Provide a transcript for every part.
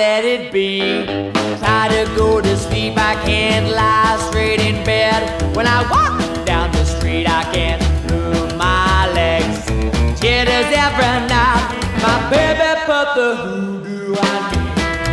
let it be. Try to go to sleep, I can't lie straight in bed. When I walk down the street, I can't move my legs. Jitters every night, my baby put the hoodoo on me.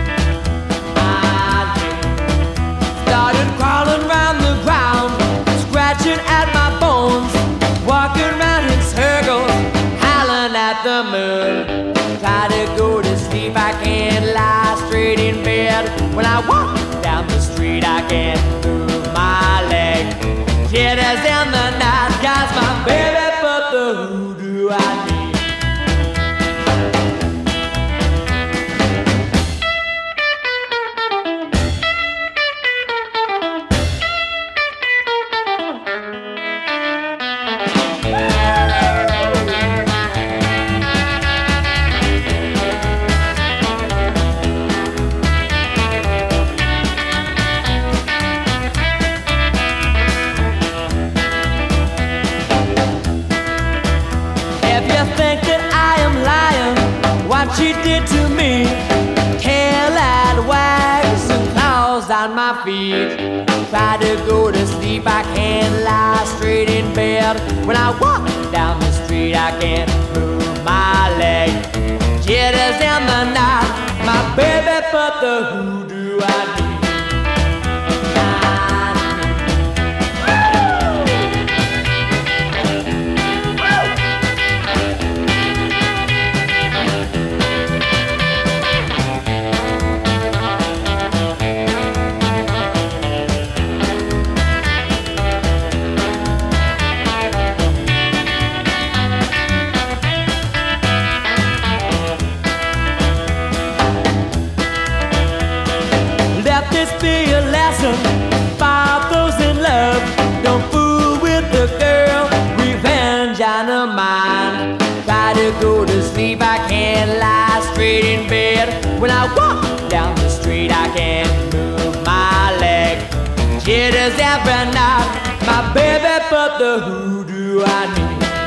Started crawling round the ground, scratching at my bones, walking round in circles, howling at the moon. Try to go to sleep, I can't lie straight in bed. When I walk down the street, I can't move my leg. Jitters in the night, 'cause my baby put the hoodoo on me. What she did to me, tail that wags and claws on my feet. Try to go to sleep, I can't lie straight in bed. When I walk down the street, I can't move my leg. Jitters in the night, my baby put the hoodoo on me. Let this be a lesson for those in love. Don't fool with the girl, revenge on her mind. Try to go to sleep, I can't lie straight in bed. When I walk down the street, I can't move my leg. Jitters every night, my baby put the hoodoo on me.